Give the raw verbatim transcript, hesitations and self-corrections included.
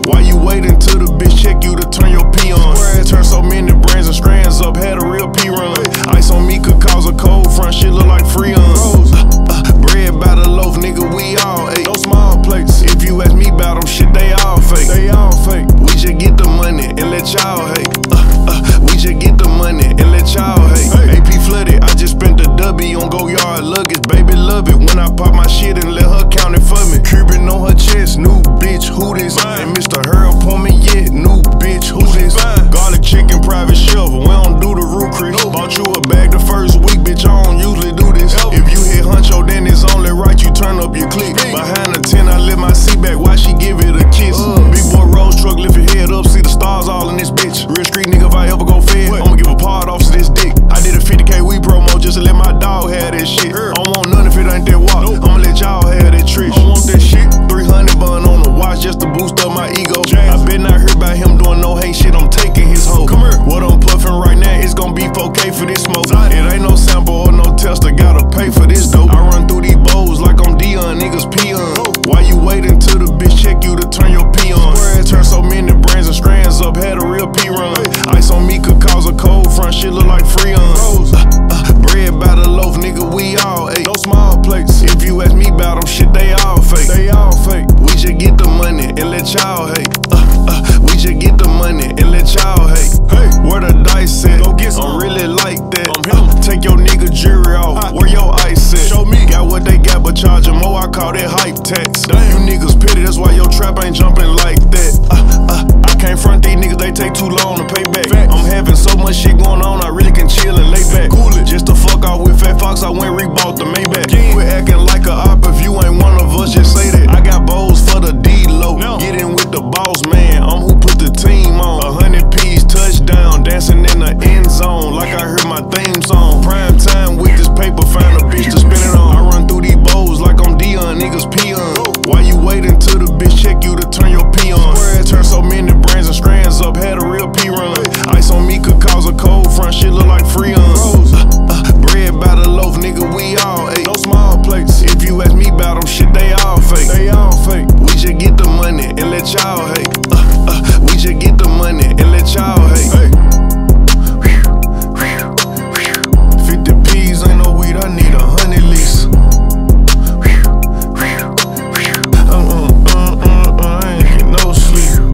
Why you waiting till the bitch check you to turn your P on? Turn so many brands and strands up, had a real P run. Ice on me could cause a cold front, shit look like Freon. Uh, uh, bread by the loaf, nigga, we all ate. No small plates. If you ask me about them, shit, they all fake. They all fake. We just get the money and let y'all hate. Uh, uh, we just get the money and let y'all hate. Hey. A P flooded, I just spent the W on Go Yard luggage. Baby love it when I pop my shit and let her count it for me. Cuban on her chest, new bitch, who this? Ain't Mister Her appointment yet, new bitch, who this? Garlic chicken, private chef, we don't do the root Chris. Bought you a bag the first week, bitch, I don't usually do this. If you hit huncho, then it's only right you turn up your click. Behind the tent, I let my seat back, why she give it a kiss? Big boy Rose truck, lift your head up, see the stars all in this bitch. Real street nigga, if I ever go fed, I'ma give a part off to this dick. I did a fifty K weed promo just to let my dog have that shit. I don't want none if it ain't that walk, I'ma let y'all have that trick. I don't want that shit. three hundred bun on the watch just to boost up my ego. I bet not hear about him doing no hate shit, I'm taking his hoe. Come here. What I'm puffing right now, it's gonna be four K for this smoke. It ain't no sample or no tester, gotta pay for this dope. I run through these bowls like I'm Dion, niggas peon. Why you waiting till the bitch check you to turn your P on? Turn so many brands and strands up, had a real P run. Ice on me could cause a cold front, shit look like Freon. Uh, uh, bread by the loaf, nigga, we all ate. No small plates. If you ask me about them, shit, they all fake. They all fake. We just get the money and let y'all hate. Uh, uh, we just get the money and let y'all hate. Hey, where the dice at? Go get some. I'm really like that. Uh, take your nigga jury off. Where your ice at? Show me. Got what they got, but charge them more. I call that hype tax. Damn. You niggas pity, that's why your trap ain't jumping like that. Uh, uh, I can't front these niggas, they take too long to pay back. Facts. I'm having so much shit going on, I really can chill and lay back. Cool it. Just to fuck off with Fat Fox, I went rebought the Maybach. Yeah. Quit acting like a op, if you ain't one of us, just say that. I got bowls for the D-Lo. No. Get in with the boss, man. I'm who put the team on. A hundred piece touchdown, dancing in the end zone like I heard my theme song. Prime time with this paper, find a bitch to spin it on. I run through these bowls like I'm Dion, niggas peon. Why you waiting till the bitch check you to turn your P on? Turn so many brands and strands up, had a real P run. Ice on me could cause a cold front, shit look like Freon. Uh, uh, bread by the loaf, nigga, we all ate. No small plates. If you ask me about them, shit, they all fake. They all fake. We just get the money and let y'all hate. Uh, uh, we just get the money and let y'all hate.